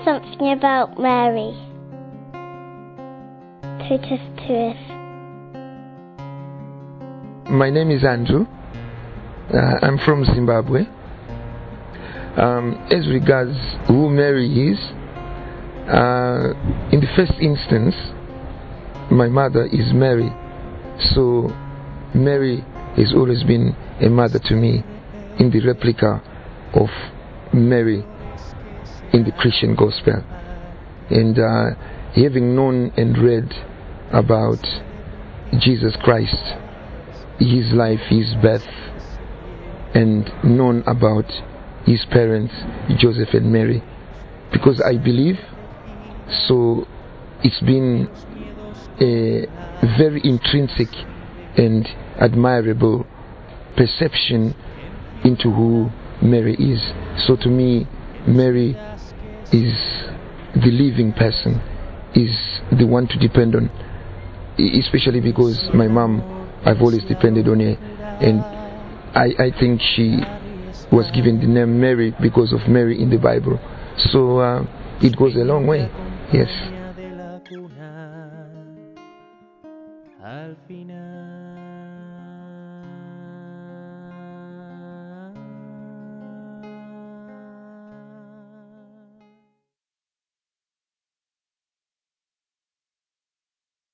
something about Mary. Totus Tuus. My name is Andrew. I'm from Zimbabwe. As regards who Mary is, in the first instance, my mother is Mary. So Mary has always been a mother to me in the replica of Mary in the Christian gospel. And having known and read about Jesus Christ, his life, his birth, and known about his parents, Joseph and Mary, because I believe, so it's been a very intrinsic and admirable perception into who Mary is. So to me, Mary is the living person, is the one to depend on, especially because my mom, I've always depended on her, and I think she was given the name Mary because of Mary in the Bible. So it goes a long way. Yes.